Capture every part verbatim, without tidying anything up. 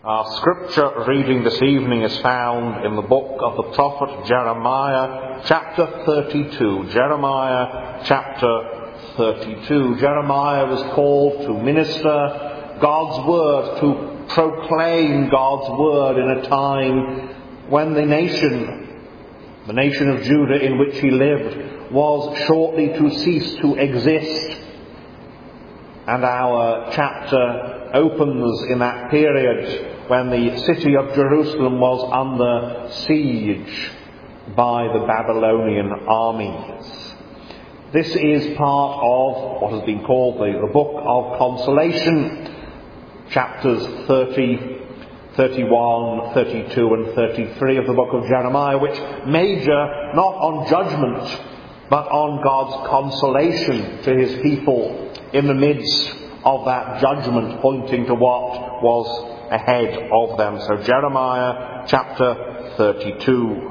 Our scripture reading this evening is found in the book of the prophet Jeremiah, chapter thirty-two. Jeremiah, chapter thirty-two. Jeremiah was called to minister God's word, to proclaim God's word in a time when the nation, the nation of Judah in which he lived, was shortly to cease to exist. And our chapter opens in that period when the city of Jerusalem was under siege by the Babylonian armies. This is part of what has been called the, the Book of Consolation, chapters thirty, thirty-one, thirty-two and thirty-three of the book of Jeremiah, which major not on judgment but on God's consolation to his people in the midst of that judgment, pointing to what was ahead of them. So Jeremiah chapter thirty-two.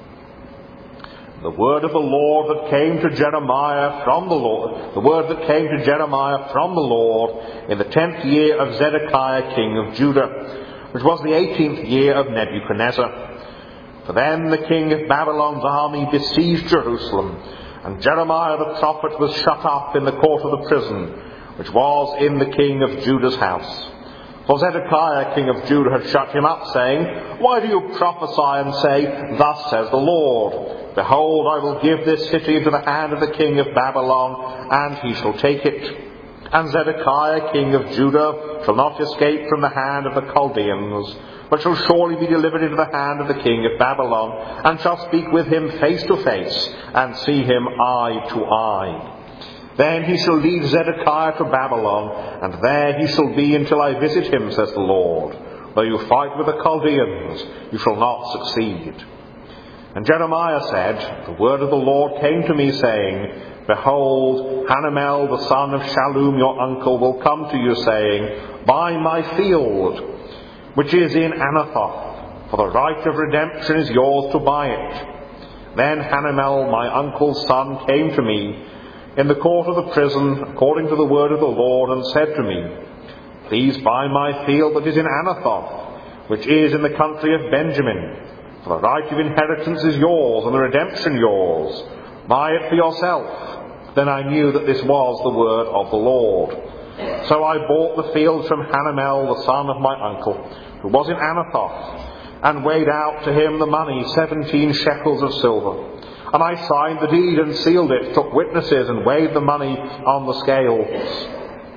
The word of the Lord that came to Jeremiah from the Lord, the word that came to Jeremiah from the Lord in the tenth year of Zedekiah king of Judah, which was the eighteenth year of Nebuchadnezzar. For then the king of Babylon's army besieged Jerusalem, and Jeremiah the prophet was shut up in the court of the prison, which was in the king of Judah's house. For Zedekiah king of Judah had shut him up, saying, Why do you prophesy and say, Thus says the Lord, Behold, I will give this city into the hand of the king of Babylon, and he shall take it. And Zedekiah king of Judah shall not escape from the hand of the Chaldeans, but shall surely be delivered into the hand of the king of Babylon, and shall speak with him face to face, and see him eye to eye. Then he shall lead Zedekiah to Babylon, and there he shall be until I visit him, says the Lord. Though you fight with the Chaldeans, you shall not succeed. And Jeremiah said, The word of the Lord came to me, saying, Behold, Hanamel the son of Shallum your uncle will come to you, saying, Buy my field, which is in Anathoth, for the right of redemption is yours to buy it. Then Hanamel my uncle's son came to me in the court of the prison, according to the word of the Lord, and said to me, Please buy my field that is in Anathoth, which is in the country of Benjamin. For the right of inheritance is yours, and the redemption yours. Buy it for yourself. Then I knew that this was the word of the Lord. So I bought the field from Hanamel, the son of my uncle, who was in Anathoth, and weighed out to him the money, seventeen shekels of silver. And I signed the deed and sealed it, took witnesses and weighed the money on the scales.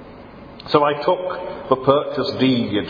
So I took the purchase deed,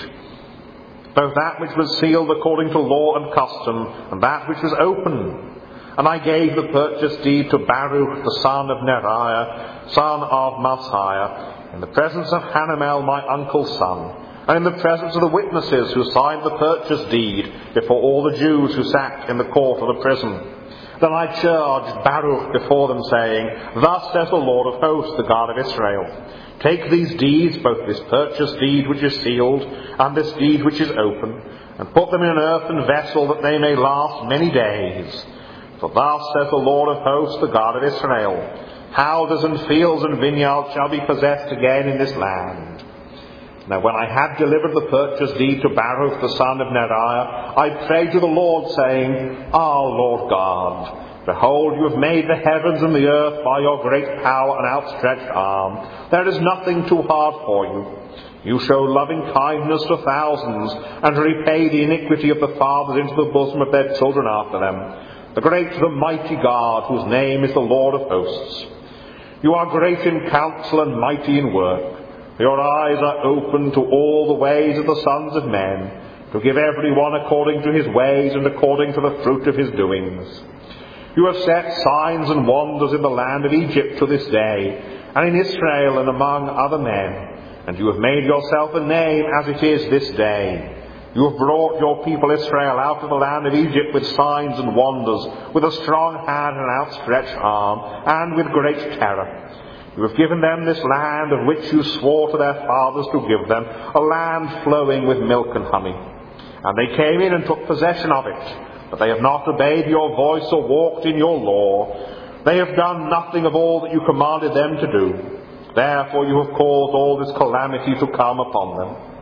both that which was sealed according to law and custom, and that which was open. And I gave the purchase deed to Baruch the son of Neriah, son of Masiah, in the presence of Hanamel my uncle's son, and in the presence of the witnesses who signed the purchase deed before all the Jews who sat in the court of the prison. Then I charged Baruch before them, saying, Thus says the Lord of hosts, the God of Israel, Take these deeds, both this purchase deed which is sealed, and this deed which is open, and put them in an earthen vessel, that they may last many days. For thus says the Lord of hosts, the God of Israel, Houses and fields and vineyards shall be possessed again in this land. Now when I had delivered the purchase deed to Baruch the son of Neriah, I prayed to the Lord, saying, Ah, Lord God, behold, you have made the heavens and the earth by your great power and outstretched arm. There is nothing too hard for you. You show loving kindness to thousands, and repay the iniquity of the fathers into the bosom of their children after them. The great, the mighty God, whose name is the Lord of hosts. You are great in counsel and mighty in work. Your eyes are open to all the ways of the sons of men, to give every one according to his ways and according to the fruit of his doings. You have set signs and wonders in the land of Egypt to this day, and in Israel and among other men, and you have made yourself a name as it is this day. You have brought your people Israel out of the land of Egypt with signs and wonders, with a strong hand and an outstretched arm, and with great terror. You have given them this land of which you swore to their fathers to give them, a land flowing with milk and honey. And they came in and took possession of it, but they have not obeyed your voice or walked in your law. They have done nothing of all that you commanded them to do. Therefore you have caused all this calamity to come upon them.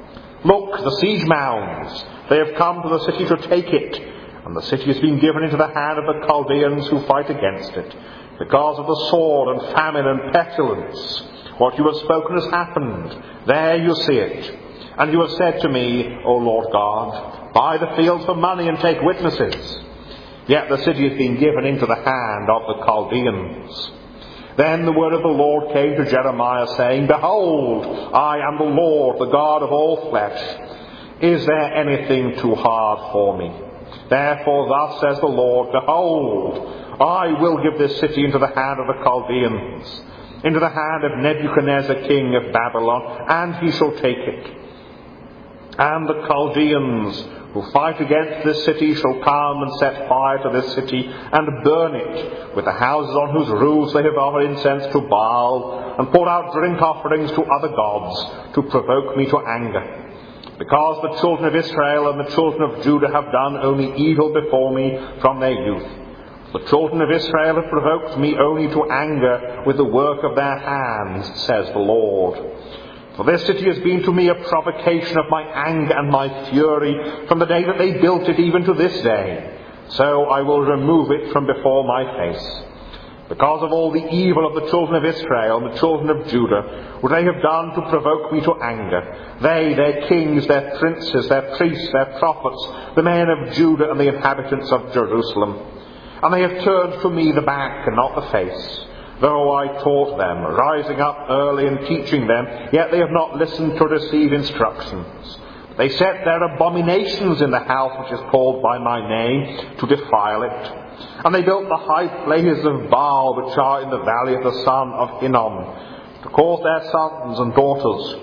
Look, the siege mounds, they have come to the city to take it, and the city has been given into the hand of the Chaldeans who fight against it, because of the sword and famine and pestilence. What you have spoken has happened. There you see it. And you have said to me, O Lord God, buy the fields for money and take witnesses. Yet the city has been given into the hand of the Chaldeans. Then the word of the Lord came to Jeremiah, saying, Behold, I am the Lord, the God of all flesh. Is there anything too hard for me? Therefore thus says the Lord, Behold, I will give this city into the hand of the Chaldeans, into the hand of Nebuchadnezzar king of Babylon, and he shall take it. And the Chaldeans who fight against this city shall come and set fire to this city and burn it, with the houses on whose roofs they have offered incense to Baal, and poured out drink offerings to other gods, to provoke me to anger. Because the children of Israel and the children of Judah have done only evil before me from their youth. The children of Israel have provoked me only to anger with the work of their hands, says the Lord. For this city has been to me a provocation of my anger and my fury from the day that they built it even to this day. So I will remove it from before my face. Because of all the evil of the children of Israel and the children of Judah, which they have done to provoke me to anger, they, their kings, their princes, their priests, their prophets, the men of Judah and the inhabitants of Jerusalem. And they have turned from me the back and not the face. Though I taught them, rising up early and teaching them, yet they have not listened to receive instructions. They set their abominations in the house which is called by my name, to defile it. And they built the high places of Baal which are in the valley of the son of Hinnom, to cause their sons and daughters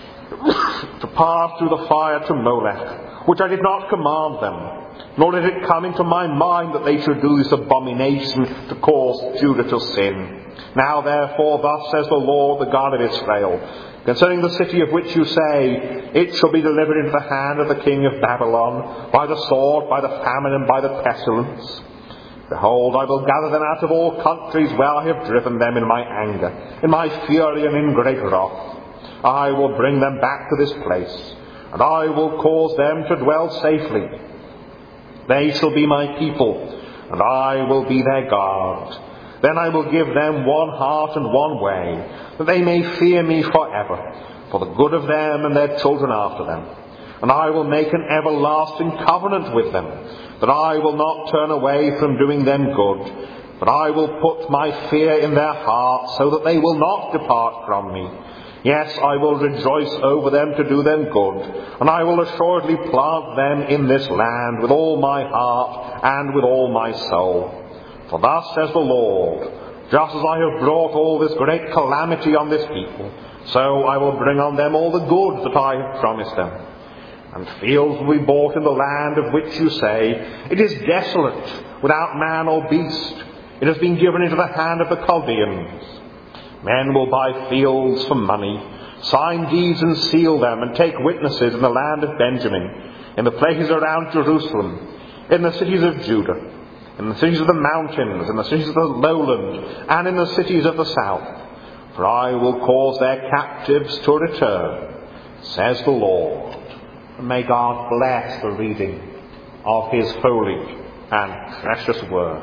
to pass through the fire to Molech, which I did not command them. Nor did it come into my mind that they should do this abomination to cause Judah to sin. Now therefore thus says the Lord, the God of Israel, concerning the city of which you say, It shall be delivered into the hand of the king of Babylon, by the sword, by the famine, and by the pestilence. Behold, I will gather them out of all countries where I have driven them in my anger, in my fury and in great wrath. I will bring them back to this place, and I will cause them to dwell safely. They shall be my people, and I will be their God. Then I will give them one heart and one way, that they may fear me forever, for the good of them and their children after them. And I will make an everlasting covenant with them, that I will not turn away from doing them good, but I will put my fear in their hearts, so that they will not depart from me. Yes, I will rejoice over them to do them good, and I will assuredly plant them in this land with all my heart and with all my soul. For thus says the Lord, just as I have brought all this great calamity on this people, so I will bring on them all the good that I have promised them. And fields will be bought in the land of which you say, It is desolate, without man or beast. It has been given into the hand of the Chaldeans. Men will buy fields for money, sign deeds and seal them, and take witnesses in the land of Benjamin, in the places around Jerusalem, in the cities of Judah, in the cities of the mountains, in the cities of the lowland, and in the cities of the south. For I will cause their captives to return, says the Lord. And may God bless the reading of his holy and precious word.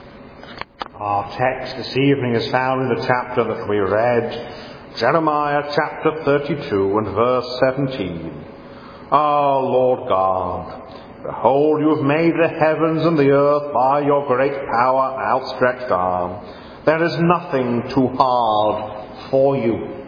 Our text this evening is found in the chapter that we read, Jeremiah chapter thirty-two and verse seventeen. Ah, Lord God, behold, you have made the heavens and the earth by your great power and outstretched arm. There is nothing too hard for you.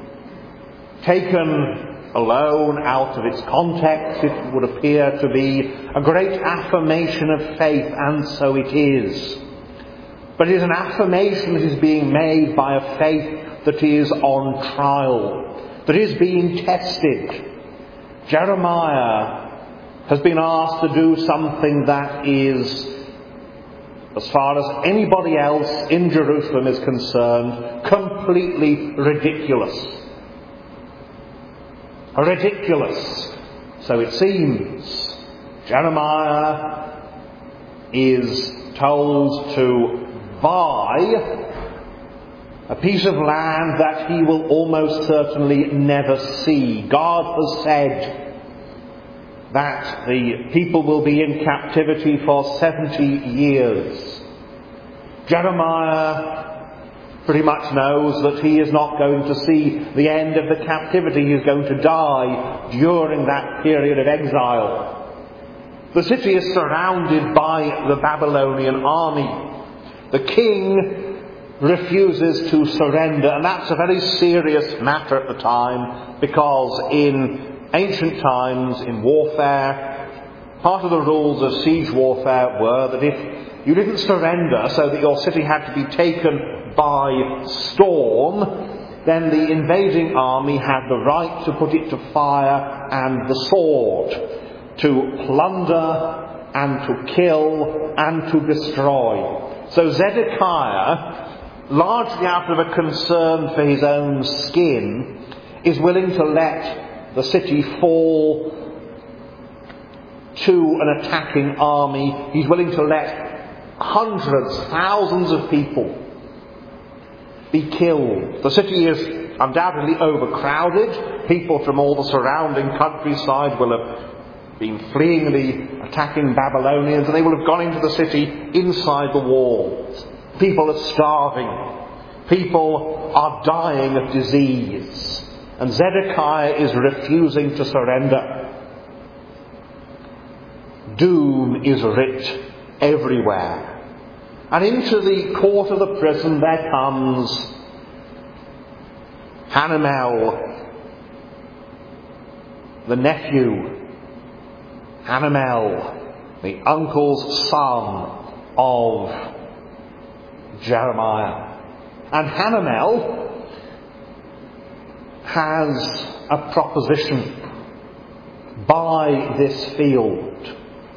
Taken alone out of its context, it would appear to be a great affirmation of faith, and so it is. But it is an affirmation that is being made by a faith that is on trial, that is being tested. Jeremiah has been asked to do something that is, as far as anybody else in Jerusalem is concerned, completely ridiculous. Ridiculous, so it seems. Jeremiah is told to buy a piece of land that he will almost certainly never see. God has said, that the people will be in captivity for seventy years. Jeremiah pretty much knows that he is not going to see the end of the captivity. He is going to die during that period of exile. The city is surrounded by the Babylonian army. The king refuses to surrender, and that's a very serious matter at the time, because in ancient times, in warfare, part of the rules of siege warfare were that if you didn't surrender so that your city had to be taken by storm, then the invading army had the right to put it to fire and the sword, to plunder and to kill and to destroy. So Zedekiah, largely out of a concern for his own skin, is willing to let the city fall to an attacking army. He's willing to let hundreds, thousands of people be killed. The city is undoubtedly overcrowded. People from all the surrounding countryside will have been fleeing the attacking Babylonians, and they will have gone into the city inside the walls. People are starving. People are dying of disease. And Zedekiah is refusing to surrender. Doom is writ everywhere. And into the court of the prison there comes Hanamel, the nephew, Hanamel, the uncle's son of Jeremiah. And Hanamel has a proposition: buy this field.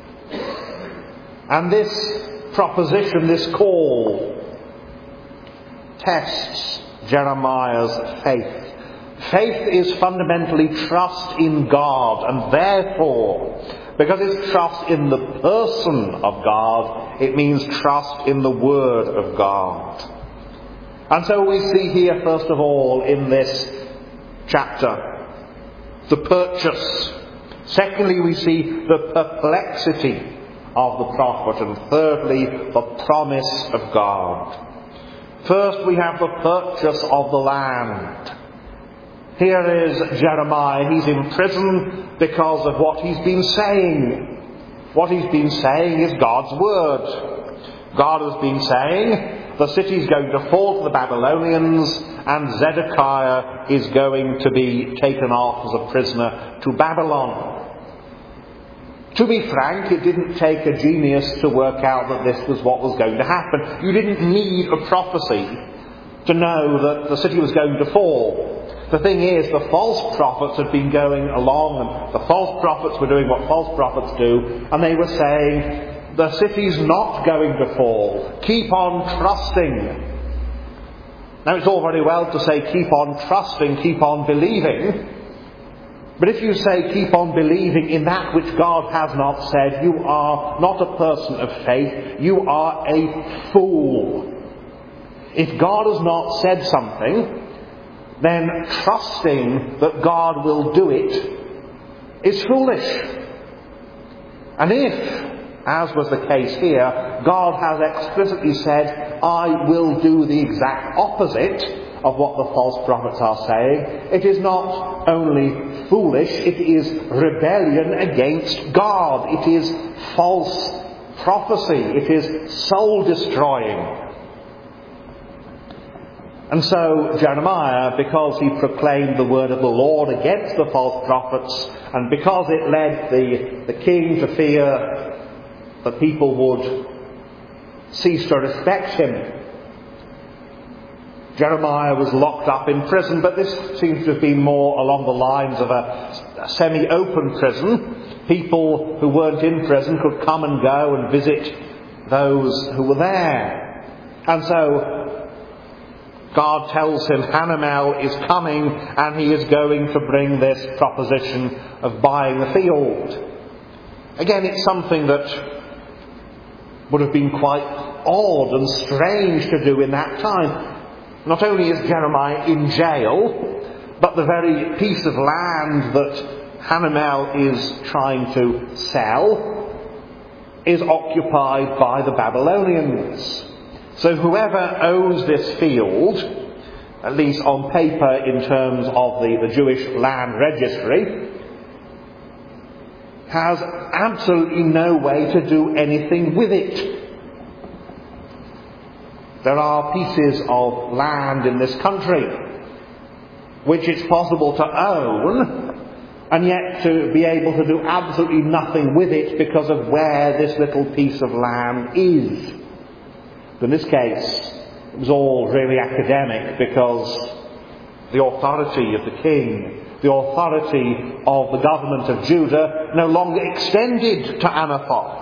And this proposition, this call, tests Jeremiah's faith. Faith is fundamentally trust in God, and therefore, because it's trust in the person of God, it means trust in the Word of God. And so we see here, first of all, in this chapter, the purchase. Secondly, we see the perplexity of the prophet, and thirdly, the promise of God. First, we have the purchase of the land. Here is Jeremiah. He's in prison because of what he's been saying. What he's been saying is God's word. God has been saying the city's going to fall to the Babylonians, and Zedekiah is going to be taken off as a prisoner to Babylon. To be frank, it didn't take a genius to work out that this was what was going to happen. You didn't need a prophecy to know that the city was going to fall. The thing is, the false prophets had been going along, and the false prophets were doing what false prophets do, and they were saying, the city's not going to fall. Keep on trusting. Now, it's all very well to say keep on trusting, keep on believing. But if you say keep on believing in that which God has not said, you are not a person of faith, you are a fool. If God has not said something, then trusting that God will do it is foolish. And if, as was the case here, God has explicitly said, I will do the exact opposite of what the false prophets are saying, it is not only foolish, it is rebellion against God. It is false prophecy. It is soul-destroying. And so Jeremiah, because he proclaimed the word of the Lord against the false prophets, and because it led the, the king to fear that people would cease to respect him, Jeremiah was locked up in prison. But this seems to have been more along the lines of a, a semi-open prison. People who weren't in prison could come and go and visit those who were there. And so God tells him Hanamel is coming, and he is going to bring this proposition of buying the field. Again, it's something that would have been quite odd and strange to do in that time. Not only is Jeremiah in jail, but the very piece of land that Hanamel is trying to sell is occupied by the Babylonians. So whoever owns this field, at least on paper in terms of the, the Jewish land registry, has absolutely no way to do anything with it. There are pieces of land in this country which it's possible to own, and yet to be able to do absolutely nothing with it because of where this little piece of land is. In this case, it was all really academic, because the authority of the king, the authority of the government of Judah, no longer extended to Anathoth.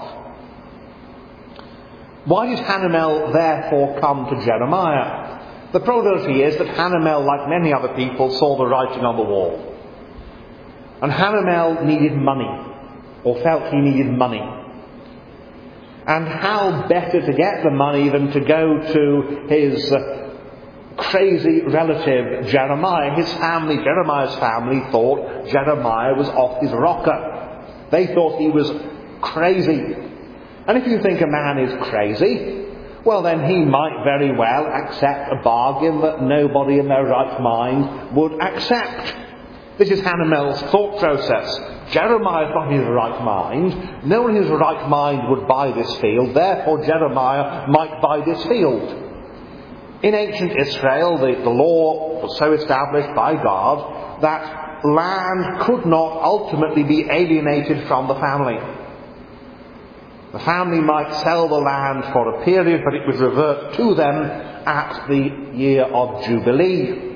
Why did Hanamel therefore come to Jeremiah? The probability is that Hanamel, like many other people, saw the writing on the wall. And Hanamel needed money, or felt he needed money. And how better to get the money than to go to his uh, crazy relative Jeremiah. His family, Jeremiah's family, thought Jeremiah was off his rocker. They thought he was crazy. And if you think a man is crazy, well then he might very well accept a bargain that nobody in their right mind would accept. This is Hanamel's thought process. Jeremiah is not in his right mind. No one in his right mind would buy this field. Therefore Jeremiah might buy this field. In ancient Israel, the, the law was so established by God that land could not ultimately be alienated from the family. The family might sell the land for a period, but it would revert to them at the year of Jubilee.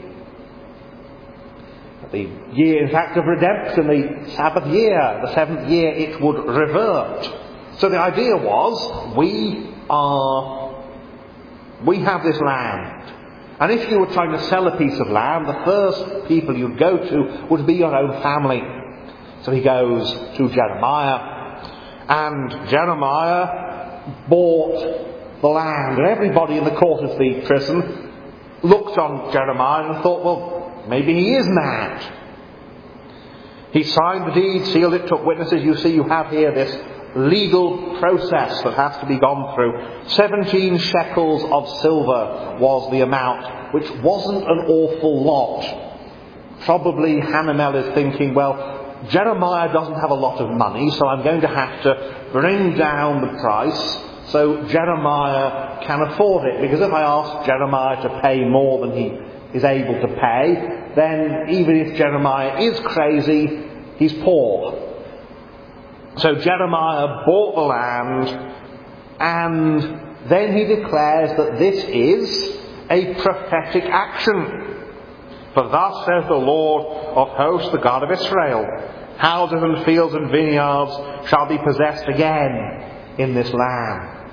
At the year, in fact, of redemption, the Sabbath year, the seventh year, it would revert. So the idea was, we are, we have this land. And if you were trying to sell a piece of land, the first people you'd go to would be your own family. So he goes to Jeremiah. And Jeremiah bought the land. And everybody in the court of the prison looked on Jeremiah and thought, well, maybe he is mad. He signed the deed, sealed it, took witnesses. You see, you have here this legal process that has to be gone through. Seventeen shekels of silver was the amount, which wasn't an awful lot. Probably Hanamel is thinking, well, Jeremiah doesn't have a lot of money, so I'm going to have to bring down the price so Jeremiah can afford it. Because if I ask Jeremiah to pay more than he is able to pay, then even if Jeremiah is crazy, he's poor. So Jeremiah bought the land, and then he declares that this is a prophetic action. For thus says the Lord of hosts, the God of Israel, houses and fields and vineyards shall be possessed again in this land.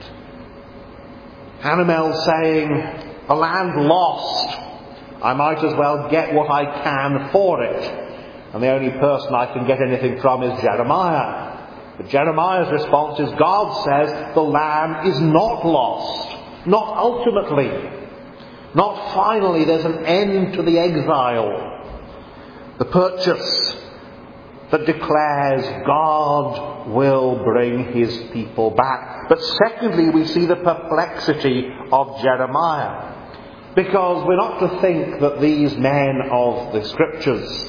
Hanamel saying, a land lost, I might as well get what I can for it. And the only person I can get anything from is Jeremiah. But Jeremiah's response is, God says the land is not lost, not ultimately. Not finally, there's an end to the exile. The purchase that declares God will bring his people back. But secondly, we see the perplexity of Jeremiah. Because we're not to think that these men of the Scriptures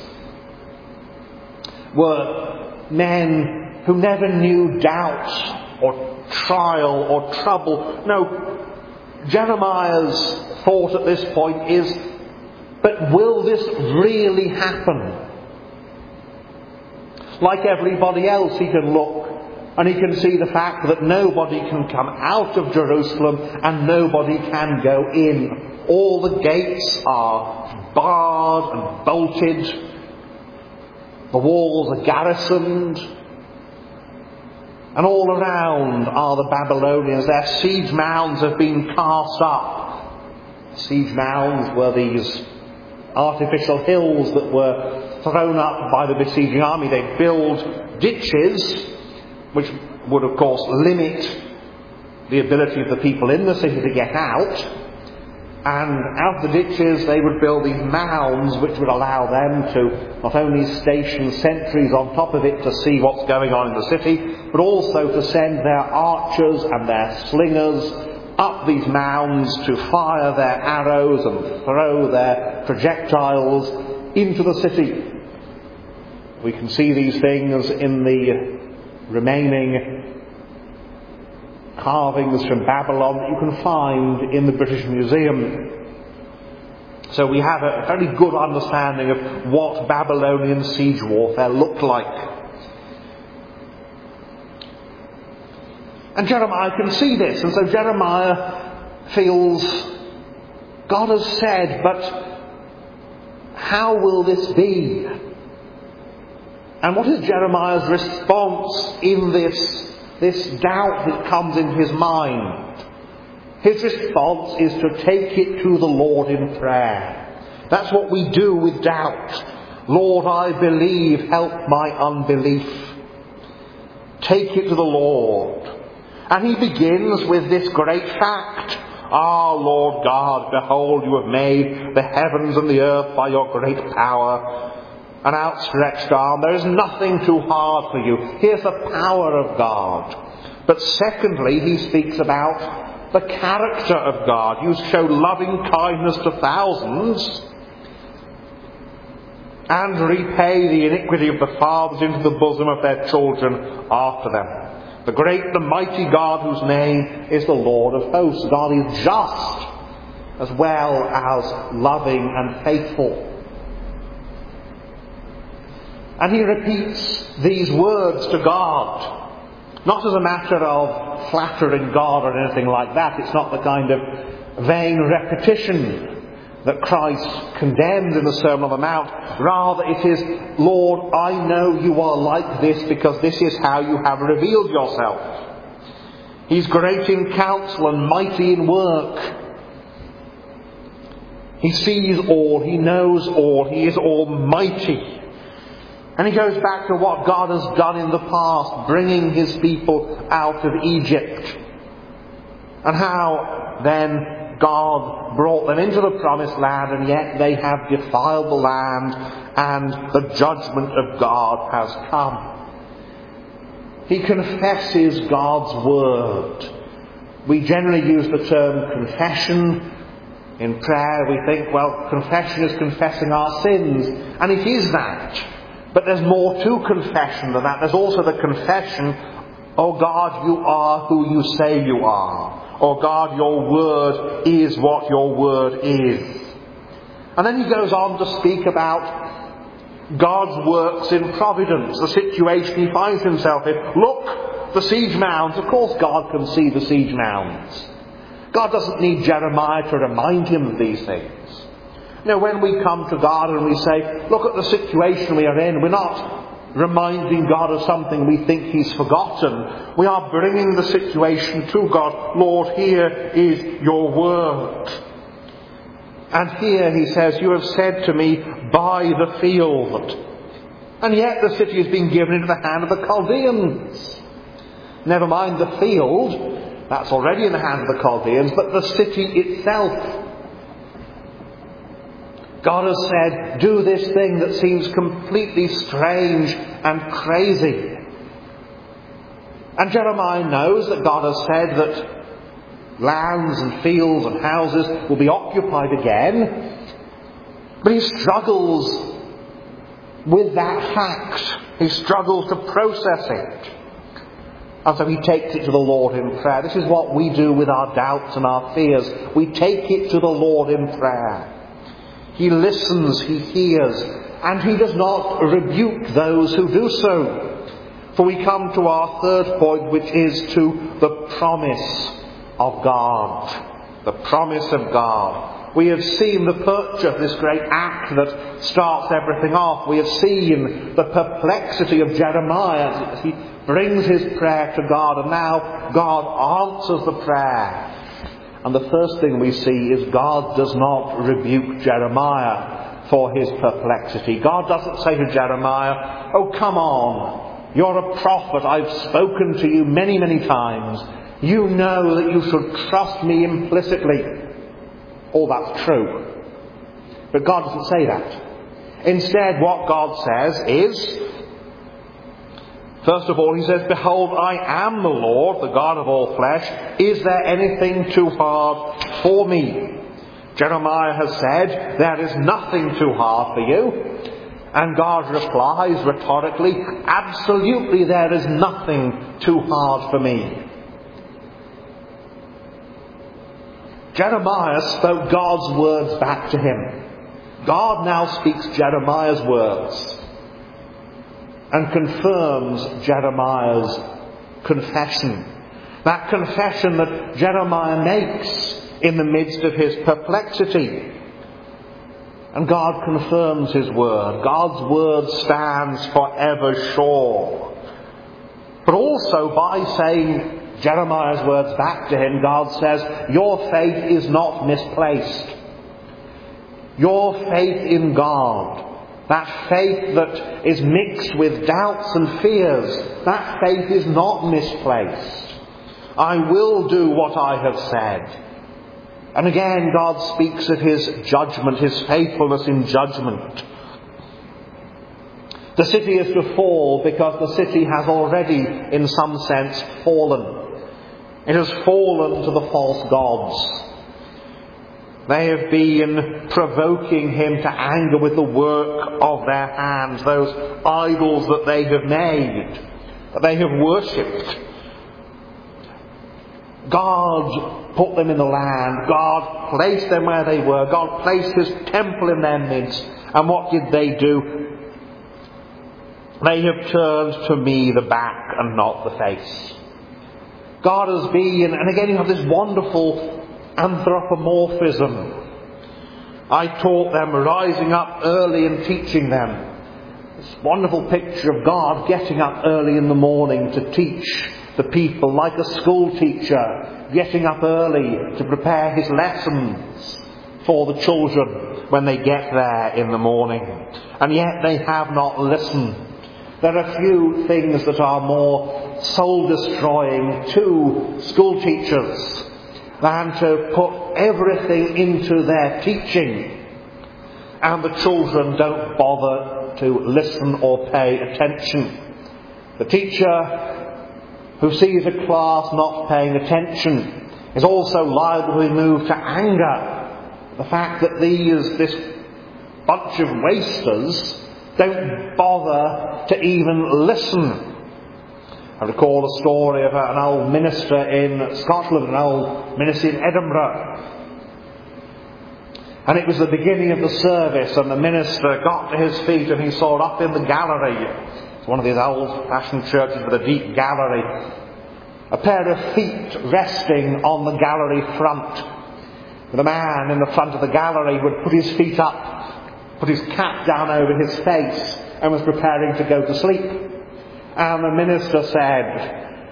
were men who never knew doubt or trial or trouble. No, Jeremiah's thought at this point is, but will this really happen? Like everybody else, he can look and he can see the fact that nobody can come out of Jerusalem and nobody can go in. All the gates are barred and bolted. The walls are garrisoned. And all around are the Babylonians. Their siege mounds have been cast up. Siege mounds were these artificial hills that were thrown up by the besieging army. They build ditches, which would of course limit the ability of the people in the city to get out. And out of the ditches they would build these mounds which would allow them to not only station sentries on top of it to see what's going on in the city, but also to send their archers and their slingers up these mounds to fire their arrows and throw their projectiles into the city. We can see these things in the remaining carvings from Babylon that you can find in the British Museum. So we have a very good understanding of what Babylonian siege warfare looked like. And Jeremiah can see this, and so Jeremiah feels, God has said, but how will this be? And what is Jeremiah's response in this This doubt that comes in his mind? His response is to take it to the Lord in prayer. That's what we do with doubt. Lord, I believe, help my unbelief. Take it to the Lord. And he begins with this great fact. Ah, Lord God, behold, you have made the heavens and the earth by your great power. An outstretched arm. There is nothing too hard for you. Here's the power of God. But secondly, he speaks about the character of God. You show loving kindness to thousands and repay the iniquity of the fathers into the bosom of their children after them. The great, the mighty God whose name is the Lord of hosts. God is just as well as loving and faithful. And he repeats these words to God, not as a matter of flattering God or anything like that. It's not the kind of vain repetition that Christ condemned in the Sermon on the Mount. Rather it is, Lord, I know you are like this because this is how you have revealed yourself. He's great in counsel and mighty in work. He sees all, he knows all, he is almighty. And he goes back to what God has done in the past, bringing his people out of Egypt. And how then God brought them into the promised land, and yet they have defiled the land, and the judgment of God has come. He confesses God's word. We generally use the term confession. In prayer we think, well, confession is confessing our sins. And it is that. But there's more to confession than that. There's also the confession, oh God, you are who you say you are. Oh God, your word is what your word is. And then he goes on to speak about God's works in providence, the situation he finds himself in. Look, the siege mounds. Of course God can see the siege mounds. God doesn't need Jeremiah to remind him of these things. You know, when we come to God and we say, look at the situation we are in, we're not reminding God of something we think he's forgotten. We are bringing the situation to God. Lord, here is your word. And here he says, you have said to me, buy the field. And yet the city has been given into the hand of the Chaldeans. Never mind the field, that's already in the hand of the Chaldeans, but the city itself. God has said, do this thing that seems completely strange and crazy. And Jeremiah knows that God has said that lands and fields and houses will be occupied again. But he struggles with that fact. He struggles to process it. And so he takes it to the Lord in prayer. This is what we do with our doubts and our fears. We take it to the Lord in prayer. He listens, he hears, and he does not rebuke those who do so. For we come to our third point, which is to the promise of God. The promise of God. We have seen the purchase, this great act that starts everything off. We have seen the perplexity of Jeremiah as he brings his prayer to God, and now God answers the prayer. And the first thing we see is God does not rebuke Jeremiah for his perplexity. God doesn't say to Jeremiah, oh, come on, you're a prophet, I've spoken to you many, many times. You know that you should trust me implicitly. all that's true. But God doesn't say that. Instead, what God says is, first of all, he says, "Behold, I am the Lord, the God of all flesh. Is there anything too hard for me?" Jeremiah has said, "There is nothing too hard for you." And God replies rhetorically, "Absolutely, there is nothing too hard for me." Jeremiah spoke God's words back to him. God now speaks Jeremiah's words and confirms Jeremiah's confession. That confession that Jeremiah makes in the midst of his perplexity. And God confirms his word. God's word stands forever sure. But also by saying Jeremiah's words back to him, God says, your faith is not misplaced. Your faith in God, that faith that is mixed with doubts and fears, that faith is not misplaced. I will do what I have said. And again, God speaks of his judgment, his faithfulness in judgment. The city is to fall because the city has already, in some sense, fallen. It has fallen to the false gods. They have been provoking him to anger with the work of their hands, those idols that they have made, that they have worshipped. God put them in the land. God placed them where they were. God placed his temple in their midst. And what did they do? They have turned to me the back and not the face. God has been, and again you have this wonderful anthropomorphism. I taught them rising up early and teaching them. This wonderful picture of God getting up early in the morning to teach the people, like a school teacher getting up early to prepare his lessons for the children when they get there in the morning. And yet they have not listened. There are few things that are more soul-destroying to school teachers than to put everything into their teaching and the children don't bother to listen or pay attention. The teacher who sees a class not paying attention is also liable to be moved to anger. The fact that these, this bunch of wasters don't bother to even listen. I recall a story of an old minister in Scotland, an old minister in Edinburgh. And it was the beginning of the service, and the minister got to his feet and he saw up in the gallery, it's one of these old-fashioned churches with a deep gallery, a pair of feet resting on the gallery front. The man in the front of the gallery would put his feet up, put his cap down over his face, and was preparing to go to sleep. And the minister said,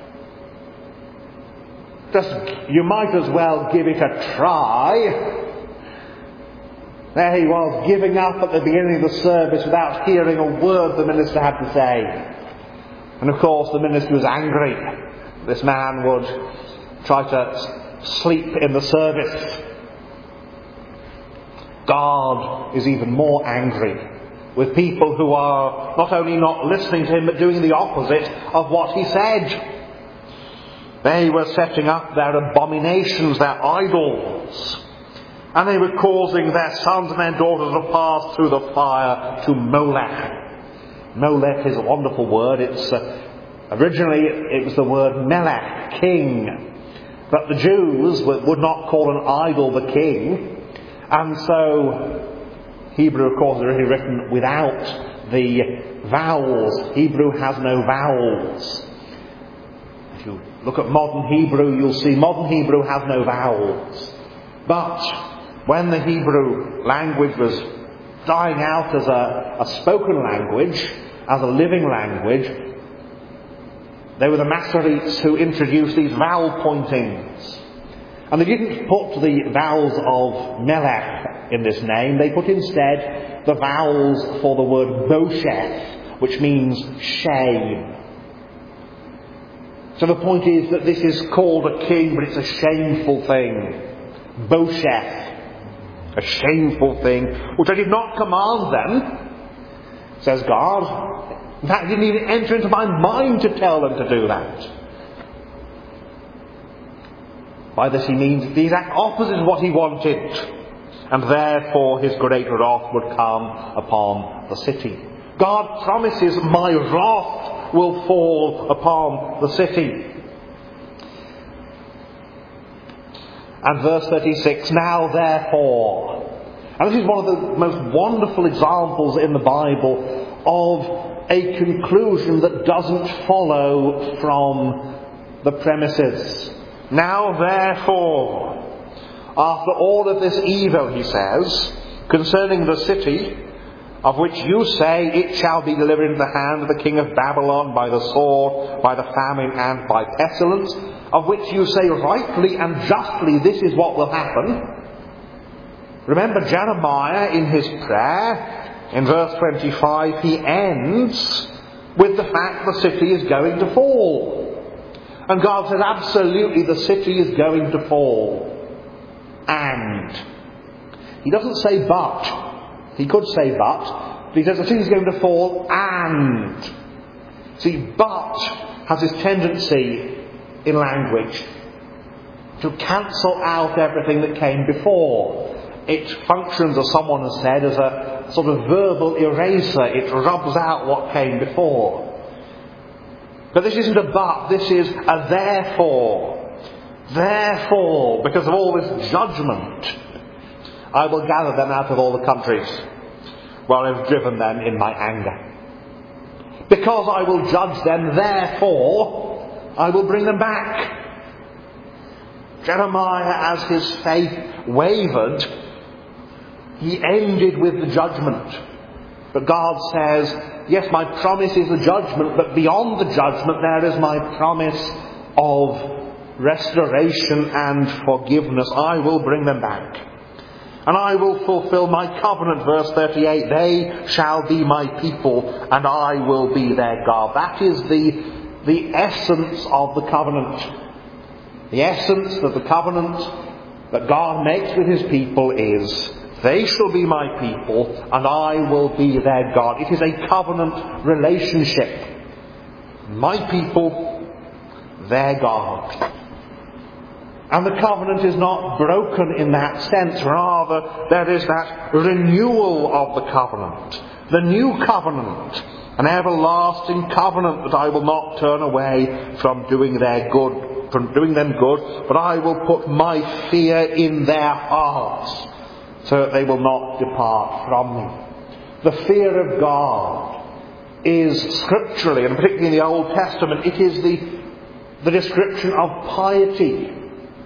just, you might as well give it a try. There he was, giving up at the beginning of the service without hearing a word the minister had to say. And of course the minister was angry. This man would try to sleep in the service. God is even more angry with people who are not only not listening to him, but doing the opposite of what he said. They were setting up their abominations, their idols, and they were causing their sons and their daughters to pass through the fire to Molech. Molech is a wonderful word. It's uh, originally it was the word Melech, king, but the Jews would not call an idol the king, and so Hebrew, of course, is really written without the vowels. Hebrew has no vowels. If you look at modern Hebrew, you'll see modern Hebrew has no vowels. But when the Hebrew language was dying out as a, a spoken language, as a living language, they were the Masoretes who introduced these vowel pointings. And they didn't put the vowels of Melech in this name. They put instead the vowels for the word Bosheth, which means shame. So the point is that this is called a king, but it's a shameful thing. Bosheth. A shameful thing, which I did not command them, says God. In fact, it didn't even enter into my mind to tell them to do that. By this he means the exact opposite of what he wanted. And therefore his great wrath would come upon the city. God promises, my wrath will fall upon the city. And verse thirty-six, now therefore. And this is one of the most wonderful examples in the Bible of a conclusion that doesn't follow from the premises. Now therefore, after all of this evil, he says, concerning the city, of which you say it shall be delivered into the hand of the king of Babylon by the sword, by the famine, and by pestilence, of which you say rightly and justly this is what will happen. Remember Jeremiah in his prayer, in verse twenty-five, he ends with the fact the city is going to fall. And God says absolutely the city is going to fall. And he doesn't say but. He could say but, but he says the city is going to fall and. See, but has this tendency in language to cancel out everything that came before. It functions, as someone has said, as a sort of verbal eraser. It rubs out what came before. But this isn't a but, this is a therefore. Therefore, because of all this judgment, I will gather them out of all the countries where I have driven them in my anger. Because I will judge them, therefore, I will bring them back. Jeremiah, as his faith wavered, he ended with the judgment. But God says, yes, my promise is the judgment, but beyond the judgment there is my promise of restoration and forgiveness. I will bring them back. And I will fulfill my covenant, verse thirty-eight. They shall be my people, and I will be their God. That is the, the essence of the covenant. The essence of the covenant that God makes with his people is, they shall be my people, and I will be their God. It is a covenant relationship. My people, their God. And the covenant is not broken in that sense. Rather, there is that renewal of the covenant. The new covenant. An everlasting covenant that I will not turn away from doing their good, from doing them good, but I will put my fear in their hearts so that they will not depart from me. The fear of God is scripturally, and particularly in the Old Testament, it is the, the description of piety.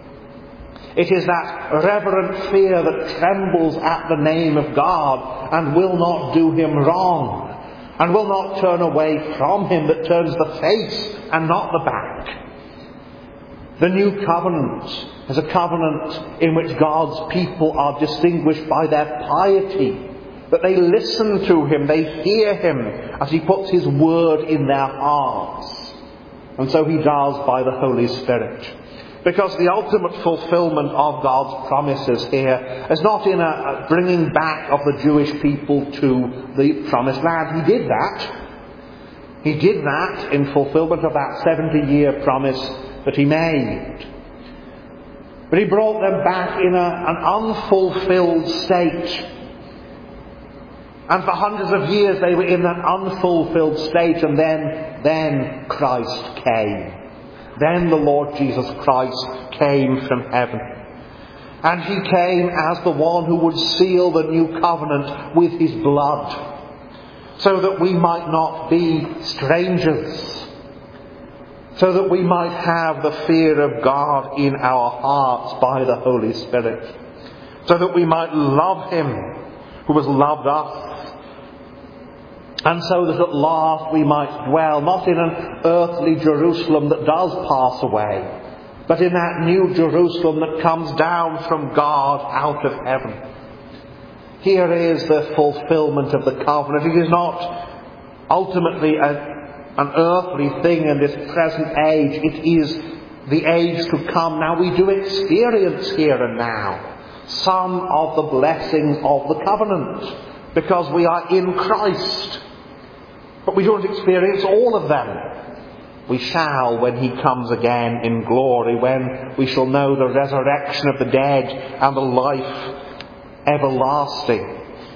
It is that reverent fear that trembles at the name of God and will not do him wrong, and will not turn away from him, that turns the face and not the back. The new covenant is a covenant in which God's people are distinguished by their piety, that they listen to him, they hear him as he puts his word in their hearts. And so he does by the Holy Spirit. Because the ultimate fulfillment of God's promises here is not in a, a bringing back of the Jewish people to the promised land. He did that. He did that in fulfillment of that seventy-year promise that he made. But he brought them back in a, an unfulfilled state. And for hundreds of years they were in that unfulfilled state, and then, then Christ came. Then the Lord Jesus Christ came from heaven. And he came as the one who would seal the new covenant with his blood, so that we might not be strangers, so that we might have the fear of God in our hearts by the Holy Spirit, so that we might love him who has loved us, and so that at last we might dwell not in an earthly Jerusalem that does pass away, but in that new Jerusalem that comes down from God out of heaven. Here is the fulfillment of the covenant. It is not ultimately a, an earthly thing in this present age. It is the age to come. Now we do experience here and now some of the blessings of the covenant, because we are in Christ. But we don't experience all of them. We shall when he comes again in glory, when we shall know the resurrection of the dead and the life everlasting.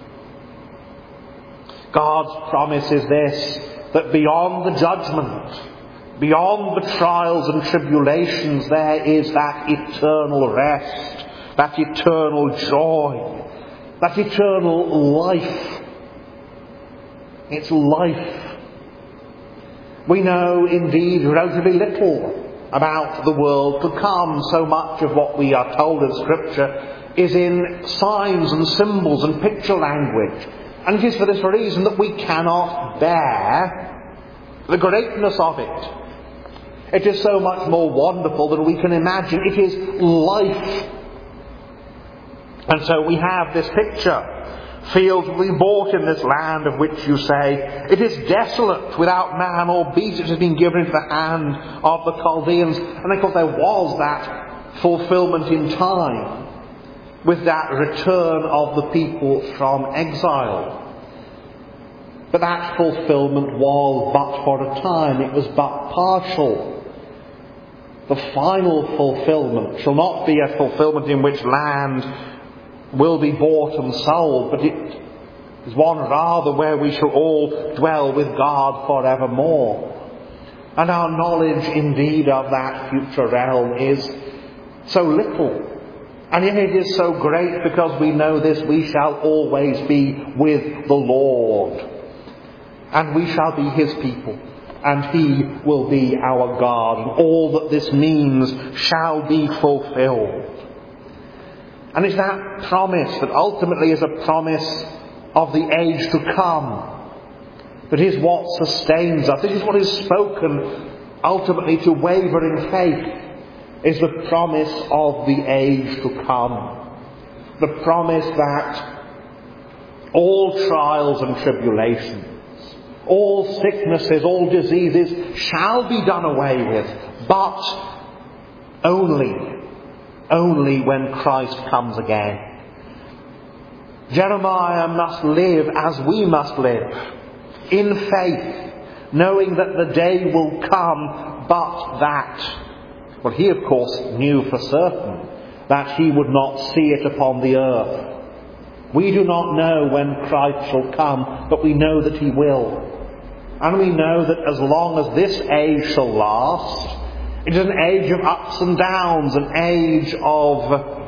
God's promise is this, that beyond the judgment, beyond the trials and tribulations, there is that eternal rest, that eternal joy, that eternal life. It's life. We know indeed relatively little about the world to come. So much of what we are told in Scripture is in signs and symbols and picture language. And it is for this reason that we cannot bear the greatness of it. It is so much more wonderful than we can imagine. It is life. And so we have this picture. Fields will be bought in this land of which you say, it is desolate without man or beast. It has been given into the hand of the Chaldeans. And of course there was that fulfillment in time, with that return of the people from exile. But that fulfillment was but for a time. It was but partial. The final fulfillment shall not be a fulfillment in which land will be bought and sold, but it is one rather where we shall all dwell with God forevermore. And our knowledge indeed of that future realm is so little. And yet it is so great, because we know this: we shall always be with the Lord. And we shall be his people. And he will be our God. And all that this means shall be fulfilled. And it's that promise that ultimately is a promise of the age to come. That is what sustains us. This is what is spoken ultimately to wavering faith. Is the promise of the age to come. The promise that all trials and tribulations, all sicknesses, all diseases shall be done away with, but only, only when Christ comes again. Jeremiah must live as we must live, in faith, knowing that the day will come, but that... Well, he, of course, knew for certain that he would not see it upon the earth. We do not know when Christ shall come, but we know that he will. And we know that as long as this age shall last, it is an age of ups and downs, an age of,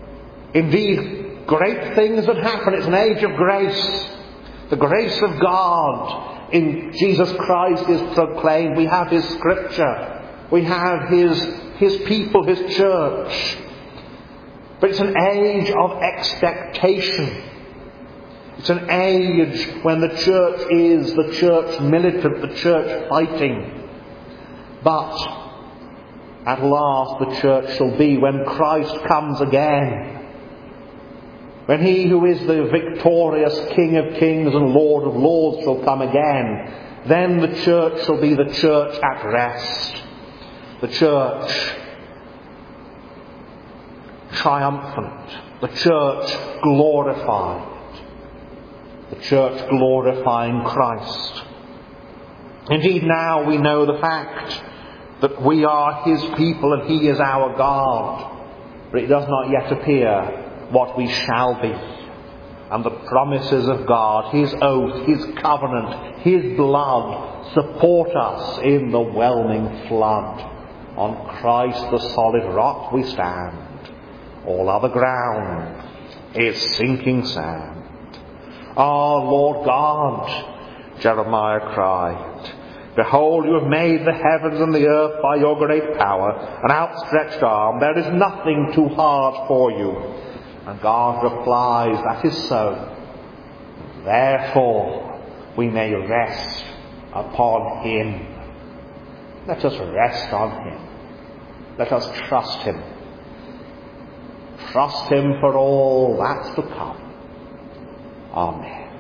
indeed, great things that happen. It's an age of grace. The grace of God in Jesus Christ is proclaimed. We have his Scripture. We have his, his people, his church. But it's an age of expectation. It's an age when the church is the church militant, the church fighting. But at last the church shall be when Christ comes again. When he who is the victorious King of kings and Lord of lords shall come again. Then the church shall be the church at rest. The church triumphant. The church glorified. The church glorifying Christ. Indeed, now we know the fact that we are his people and he is our God. But it does not yet appear what we shall be. And the promises of God, his oath, his covenant, his blood support us in the whelming flood. On Christ the solid rock we stand. All other ground is sinking sand. Ah, Lord God, Jeremiah cried, behold, you have made the heavens and the earth by your great power, an outstretched arm. There is nothing too hard for you. And God replies, that is so. Therefore we may rest upon him. Let us rest on him. Let us trust him. Trust him for all that's to come. Amen.